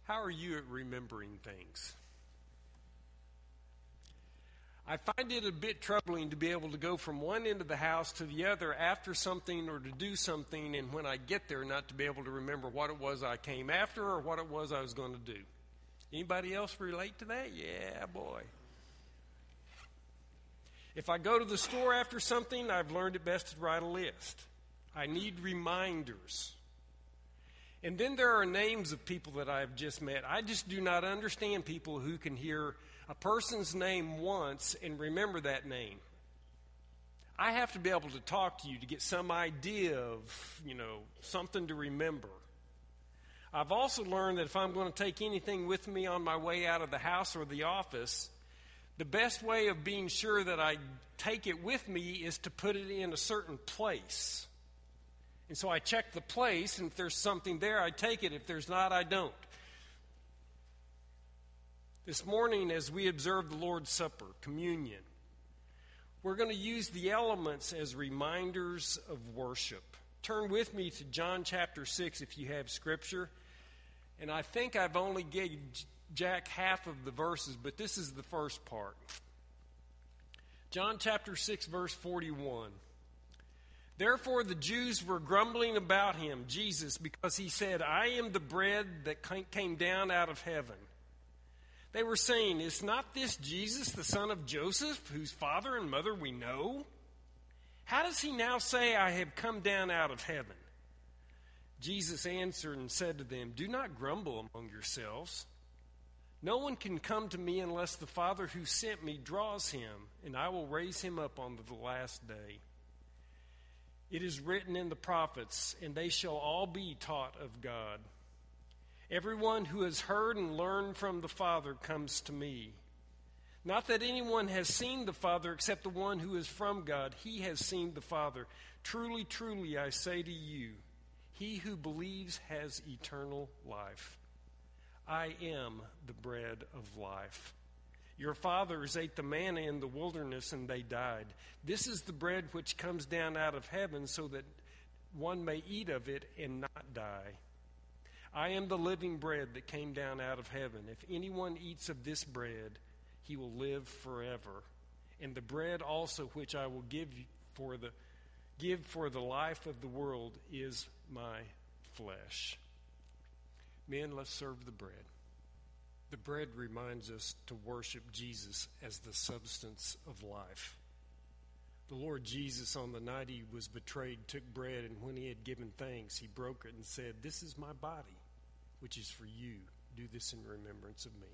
How are you at remembering things? I find it a bit troubling to be able to go from one end of the house to the other after something or to do something, and when I get there, not to be able to remember what it was I came after or what it was I was going to do. Anybody else relate to that? Yeah, boy. If I go to the store after something, I've learned it best to write a list. I need reminders. And then there are names of people that I've just met. I just do not understand people who can hear a person's name once and remember that name. I have to be able to talk to you to get some idea of, something to remember. I've also learned that if I'm going to take anything with me on my way out of the house or the office, the best way of being sure that I take it with me is to put it in a certain place. And so I check the place, and if there's something there, I take it. If there's not, I don't. This morning, as we observe the Lord's Supper, communion, we're going to use the elements as reminders of worship. Turn with me to John chapter 6 if you have Scripture. And I think I've only gave Jack half of the verses, but this is the first part. John chapter 6, verse 41. Therefore the Jews were grumbling about him, Jesus, because he said, I am the bread that came down out of heaven. They were saying, is not this Jesus, the son of Joseph, whose father and mother we know? How does he now say, I have come down out of heaven? Jesus answered and said to them, do not grumble among yourselves. No one can come to me unless the Father who sent me draws him, and I will raise him up on the last day. It is written in the prophets, and they shall all be taught of God. Everyone who has heard and learned from the Father comes to me. Not that anyone has seen the Father except the one who is from God. He has seen the Father. Truly, truly, I say to you, he who believes has eternal life. I am the bread of life. Your fathers ate the manna in the wilderness, and they died. This is the bread which comes down out of heaven, so that one may eat of it and not die. I am the living bread that came down out of heaven. If anyone eats of this bread, he will live forever. And the bread also which I will give for the life of the world is my flesh. Men, let's serve the bread. The bread reminds us to worship Jesus as the substance of life. The Lord Jesus, on the night he was betrayed, took bread, and when he had given thanks, he broke it and said, this is my body, which is for you. Do this in remembrance of me.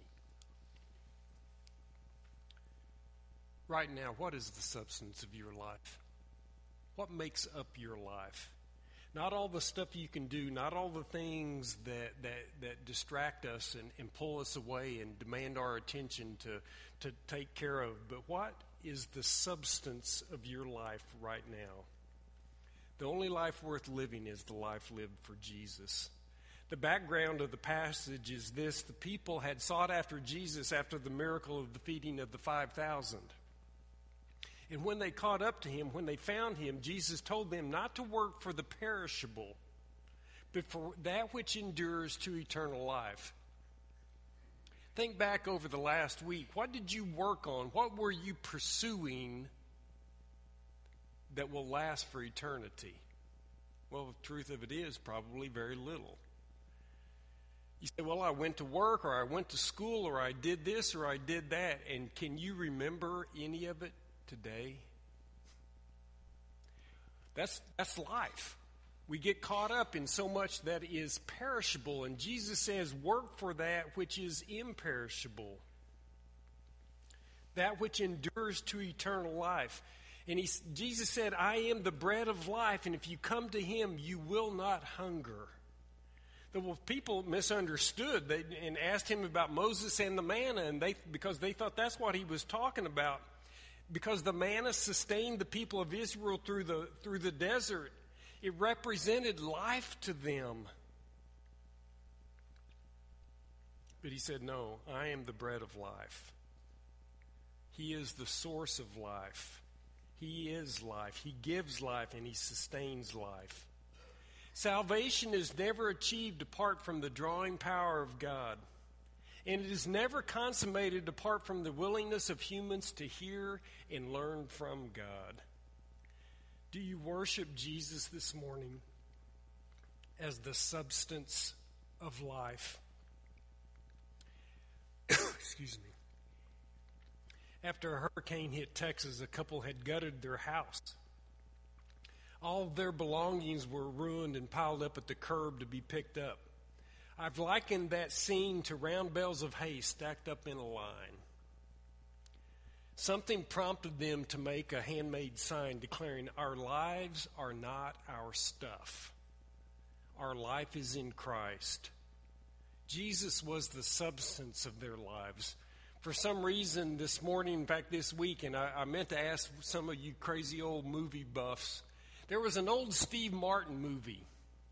Right now, what is the substance of your life? What makes up your life? Not all the stuff you can do, not all the things that distract us and pull us away and demand our attention to take care of, but what is the substance of your life right now? The only life worth living is the life lived for Jesus. The background of the passage is this: the people had sought after Jesus after the miracle of the feeding of the 5,000. And when they caught up to him, when they found him, Jesus told them not to work for the perishable, but for that which endures to eternal life. Think back over the last week. What did you work on? What were you pursuing that will last for eternity? Well, the truth of it is probably very little. You say, well, I went to work, or I went to school, or I did this, or I did that. And can you remember any of it today? That's life. We get caught up in so much that is perishable, and Jesus says, work for that which is imperishable, that which endures to eternal life. And Jesus said, I am the bread of life, and if you come to him, you will not hunger. The people misunderstood and asked him about Moses and the manna, and because they thought that's what he was talking about. Because the manna sustained the people of Israel through the desert. It represented life to them. But he said, no, I am the bread of life. He is the source of life. He is life. He gives life and he sustains life. Salvation is never achieved apart from the drawing power of God. And it is never consummated apart from the willingness of humans to hear and learn from God. Do you worship Jesus this morning as the substance of life? Excuse me. After a hurricane hit Texas, a couple had gutted their house. All of their belongings were ruined and piled up at the curb to be picked up. I've likened that scene to round bales of hay stacked up in a line. Something prompted them to make a handmade sign declaring, "Our lives are not our stuff. Our life is in Christ." Jesus was the substance of their lives. For some reason this morning, in fact this week, and I meant to ask some of you crazy old movie buffs, there was an old Steve Martin movie.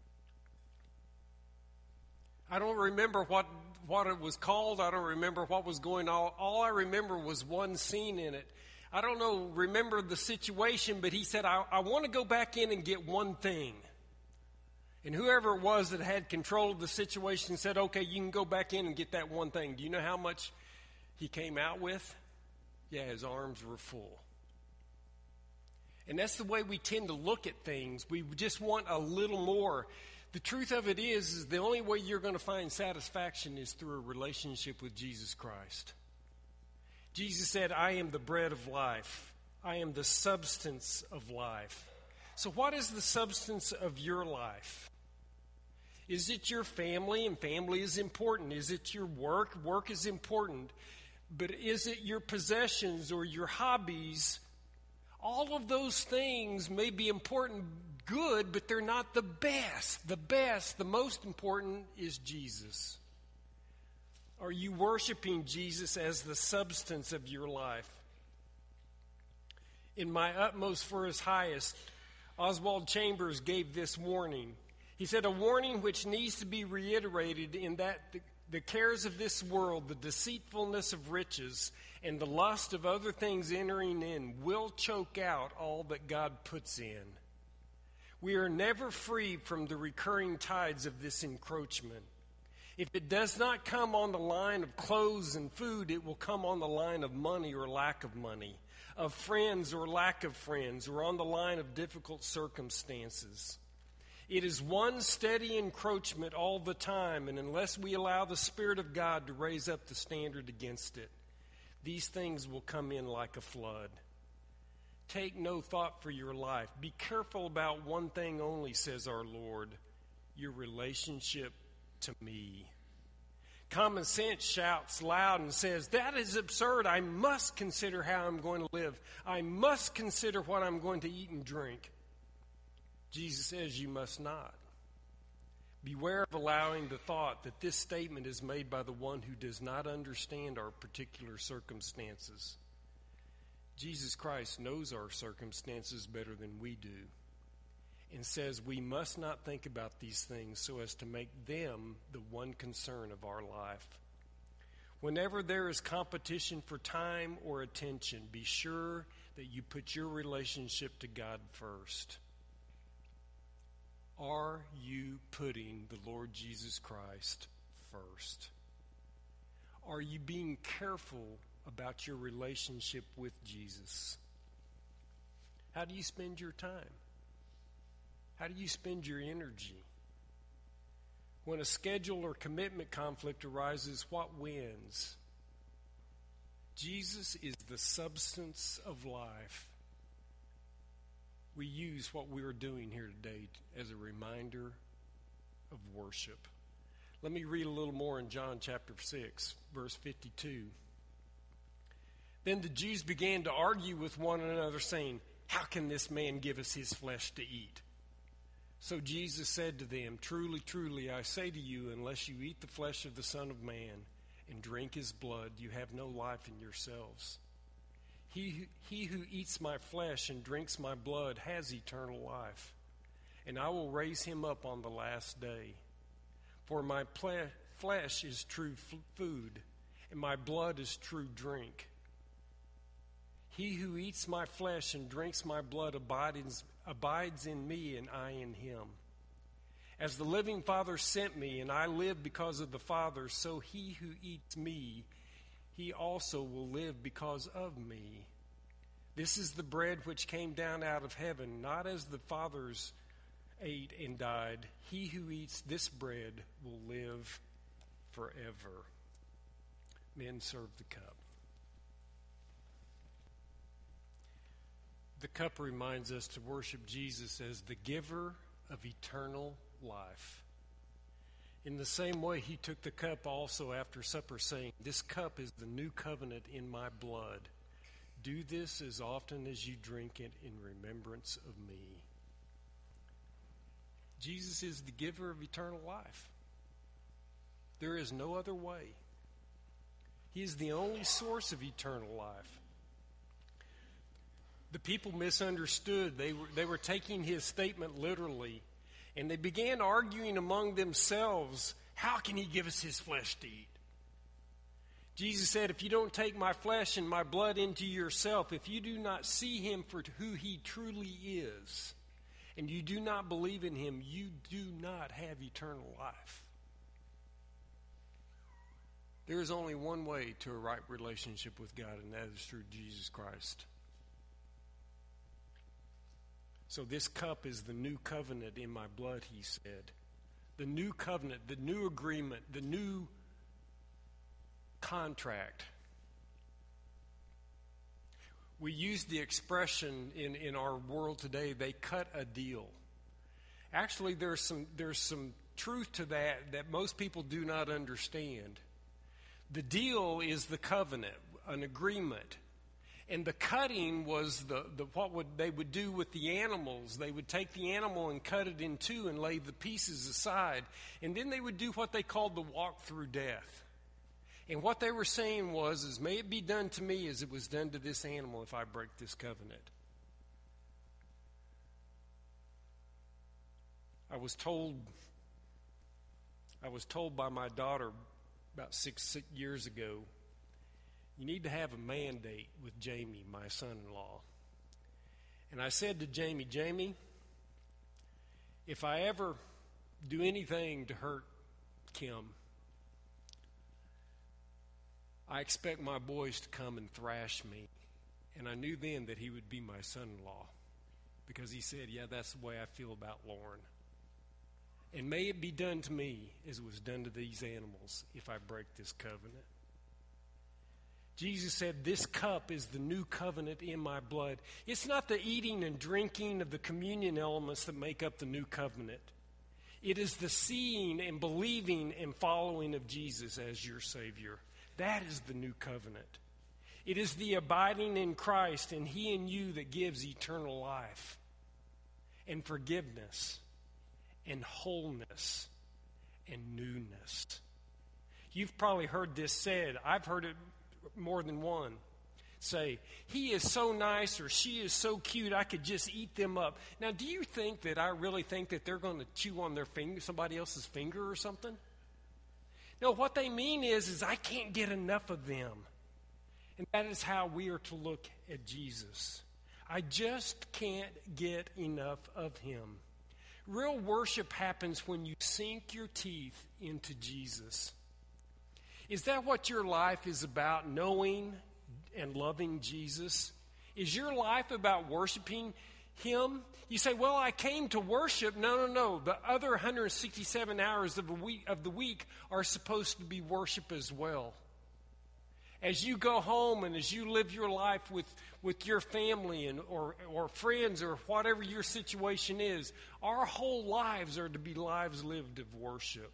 I don't remember what it was called. I don't remember what was going on. All I remember was one scene in it. I don't remember the situation, but he said, I want to go back in and get one thing. And whoever it was that had control of the situation said, okay, you can go back in and get that one thing. Do you know how much he came out with? Yeah, his arms were full. And that's the way we tend to look at things. We just want a little more. The truth of it is the only way you're going to find satisfaction is through a relationship with Jesus Christ. Jesus said, I am the bread of life. I am the substance of life. So what is the substance of your life? Is it your family? And family is important. Is it your work? Work is important. But is it your possessions or your hobbies? All of those things may be important, good, but they're not the best. The most important is Jesus. Are you worshiping Jesus as the substance of your life? In My Utmost for His Highest, Oswald Chambers gave this warning. He said, a warning which needs to be reiterated in that the cares of this world, the deceitfulness of riches, and the lust of other things entering in will choke out all that God puts in. We are never free from the recurring tides of this encroachment. If it does not come on the line of clothes and food, it will come on the line of money or lack of money, of friends or lack of friends, or on the line of difficult circumstances. It is one steady encroachment all the time, and unless we allow the Spirit of God to raise up the standard against it, these things will come in like a flood. Take no thought for your life. Be careful about one thing only, says our Lord, your relationship to me. Common sense shouts loud and says, that is absurd. I must consider how I'm going to live. I must consider what I'm going to eat and drink. Jesus says you must not. Beware of allowing the thought that this statement is made by the one who does not understand our particular circumstances. Jesus Christ knows our circumstances better than we do and says we must not think about these things so as to make them the one concern of our life. Whenever there is competition for time or attention, be sure that you put your relationship to God first. Are you putting the Lord Jesus Christ first? Are you being careful about your relationship with Jesus? How do you spend your time? How do you spend your energy? When a schedule or commitment conflict arises, what wins? Jesus is the substance of life. We use what we are doing here today as a reminder of worship. Let me read a little more in John chapter 6, verse 52. Then the Jews began to argue with one another, saying, how can this man give us his flesh to eat? So Jesus said to them, truly, truly, I say to you, unless you eat the flesh of the Son of Man and drink his blood, you have no life in yourselves. He who eats my flesh and drinks my blood has eternal life, and I will raise him up on the last day. For my flesh is true food, and my blood is true drink. He who eats my flesh and drinks my blood abides in me, and I in him. As the living Father sent me, and I live because of the Father, so he who eats me, he also will live because of me. This is the bread which came down out of heaven, not as the fathers ate and died. He who eats this bread will live forever. Men, serve the cup. The cup reminds us to worship Jesus as the giver of eternal life. In the same way, he took the cup also after supper, saying, "This cup is the new covenant in my blood. Do this as often as you drink it in remembrance of me." Jesus is the giver of eternal life. There is no other way. He is the only source of eternal life. The people misunderstood. They were taking his statement literally. And they began arguing among themselves, how can he give us his flesh to eat? Jesus said, if you don't take my flesh and my blood into yourself, if you do not see him for who he truly is, and you do not believe in him, you do not have eternal life. There is only one way to a right relationship with God, and that is through Jesus Christ. So this cup is the new covenant in my blood, he said. The new covenant, the new agreement, the new contract. We use the expression in our world today, they cut a deal. Actually, there's some truth to that most people do not understand. The deal is the covenant, an agreement. And the cutting was they would do with the animals. They would take the animal and cut it in two and lay the pieces aside. And then they would do what they called the walk through death. And what they were saying was, may it be done to me as it was done to this animal if I break this covenant. I was told by my daughter about 6 years ago, you need to have a mandate with Jamie, my son-in-law. And I said to Jamie, if I ever do anything to hurt Kim, I expect my boys to come and thrash me. And I knew then that he would be my son-in-law, because he said, yeah, that's the way I feel about Lauren. And may it be done to me as it was done to these animals if I break this covenant. Jesus said, this cup is the new covenant in my blood. It's not the eating and drinking of the communion elements that make up the new covenant. It is the seeing and believing and following of Jesus as your Savior. That is the new covenant. It is the abiding in Christ and he in you that gives eternal life and forgiveness and wholeness and newness. You've probably heard this said. I've heard it more than one say, he is so nice or she is so cute, I could just eat them up. Now, do you think that I really think that they're going to chew on their finger, somebody else's finger or something? No, what they mean is I can't get enough of them. And that is how we are to look at Jesus. I just can't get enough of him. Real worship happens when you sink your teeth into Jesus. Is that what your life is about, knowing and loving Jesus? Is your life about worshiping him? You say, well, I came to worship. No. The other 167 hours of the week are supposed to be worship as well. As you go home and as you live your life with your family or friends or whatever your situation is, our whole lives are to be lives lived of worship.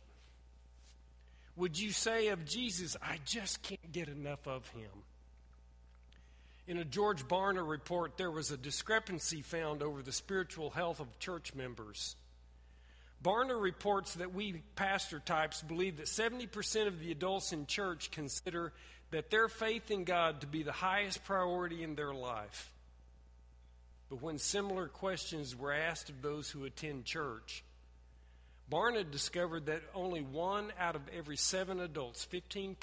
Would you say of Jesus, I just can't get enough of him? In a George Barna report, there was a discrepancy found over the spiritual health of church members. Barna reports that we pastor types believe that 70% of the adults in church consider that their faith in God to be the highest priority in their life. But when similar questions were asked of those who attend church, Barna discovered that only 1 out of every 7 adults, 15%,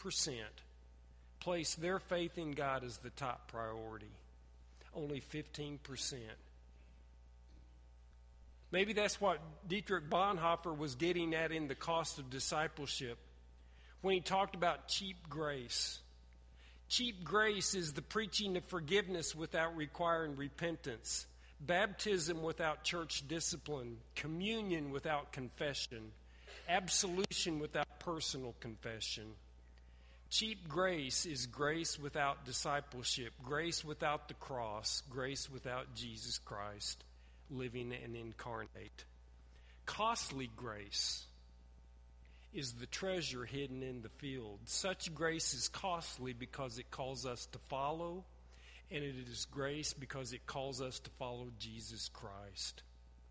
place their faith in God as the top priority. Only 15%. Maybe that's what Dietrich Bonhoeffer was getting at in The Cost of Discipleship when he talked about cheap grace. Cheap grace is the preaching of forgiveness without requiring repentance, baptism without church discipline, communion without confession, absolution without personal confession. Cheap grace is grace without discipleship, grace without the cross, grace without Jesus Christ, living and incarnate. Costly grace is the treasure hidden in the field. Such grace is costly because it calls us to follow, and it is grace because it calls us to follow Jesus Christ.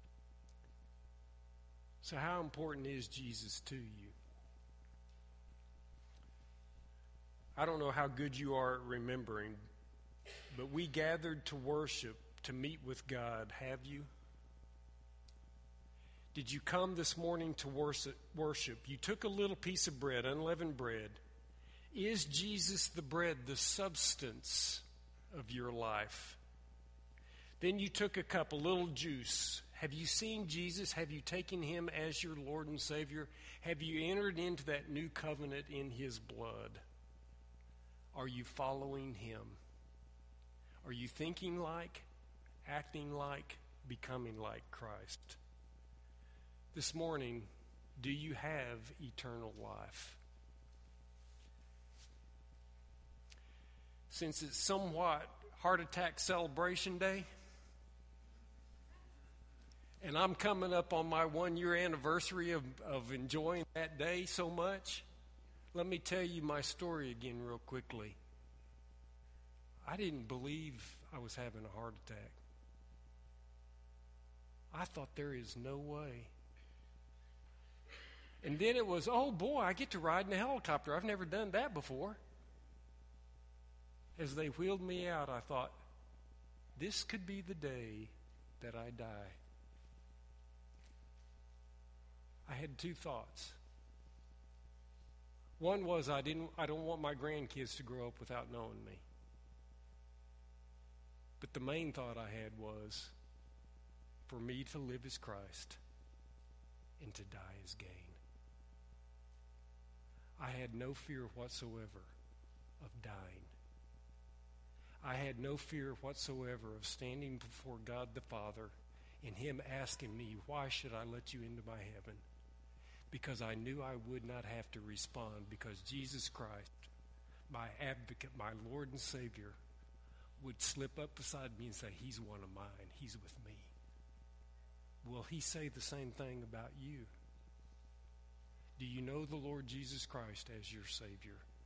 So how important is Jesus to you? I don't know how good you are at remembering, but we gathered to worship, to meet with God. Have you? Did you come this morning to worship? You took a little piece of bread, unleavened bread. Is Jesus the bread, the substance of your life? Then you took a cup, a little juice. Have you seen Jesus? Have you taken him as your Lord and Savior? Have you entered into that new covenant in his blood? Are you following him? Are you thinking like, acting like, becoming like Christ? This morning, do you have eternal life? Since it's somewhat Heart Attack Celebration Day, and I'm coming up on my 1-year anniversary of enjoying that day so much, let me tell you my story again real quickly. I didn't believe I was having a heart attack. I thought there is no way. And then it was, oh boy, I get to ride in a helicopter. I've never done that before. As they wheeled me out, I thought, this could be the day that I die. I had two thoughts. One was I don't want my grandkids to grow up without knowing me. But the main thought I had was, for me to live as Christ and to die as gain. I had no fear whatsoever of dying. I had no fear whatsoever of standing before God the Father and him asking me, why should I let you into my heaven? Because I knew I would not have to respond, because Jesus Christ, my advocate, my Lord and Savior, would slip up beside me and say, he's one of mine, he's with me. Will he say the same thing about you? Do you know the Lord Jesus Christ as your Savior?